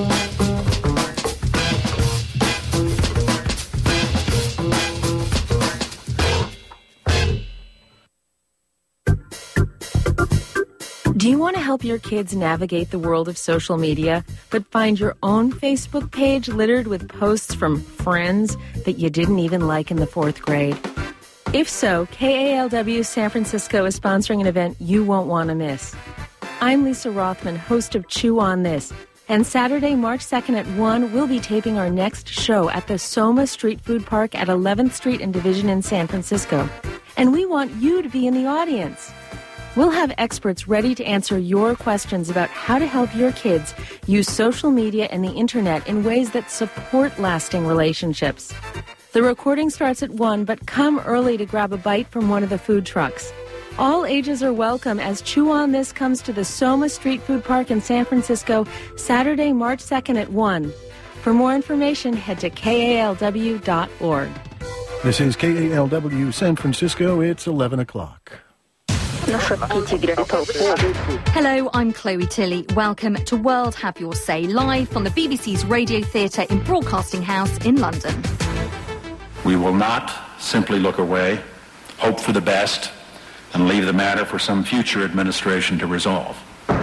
S10: Do you want to help your kids navigate the world of social media, but find your own Facebook page littered with posts from friends that you didn't even like in the fourth grade? If so, K A L W San Francisco is sponsoring an event you won't want to miss. I'm Lisa Rothman, host of Chew on This, and Saturday, March second at one, we'll be taping our next show at the Soma Street Food Park at eleventh Street and Division in San Francisco. And we want you to be in the audience. We'll have experts ready to answer your questions about how to help your kids use social media and the internet in ways that support lasting relationships. The recording starts at one, but come early to grab a bite from one of the food trucks. All ages are welcome as Chew on This comes to the Soma Street Food Park in San Francisco Saturday, March second at one. For more information, head to K A L W dot org.
S6: This is K A L W San Francisco. It's eleven o'clock.
S11: Hello, I'm Chloe Tilley. Welcome to World Have Your Say, live from the B B C's Radio Theatre in Broadcasting House in London.
S12: We will not simply look away, hope for the best, and leave the matter for some future administration to resolve.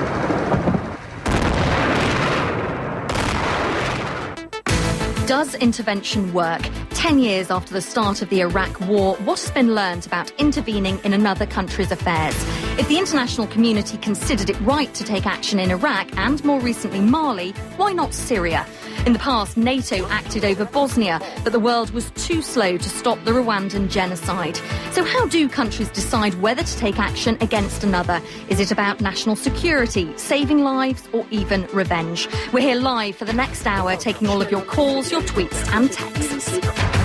S11: Does intervention work? Ten years after the start of the Iraq War, what has been learned about intervening in another country's affairs? If the international community considered it right to take action in Iraq and more recently Mali, why not Syria? In the past, NATO acted over Bosnia, but the world was too slow to stop the Rwandan genocide. So how do countries decide whether to take action against another? Is it about national security, saving lives, or even revenge? We're here live for the next hour, taking all of your calls, your tweets and texts.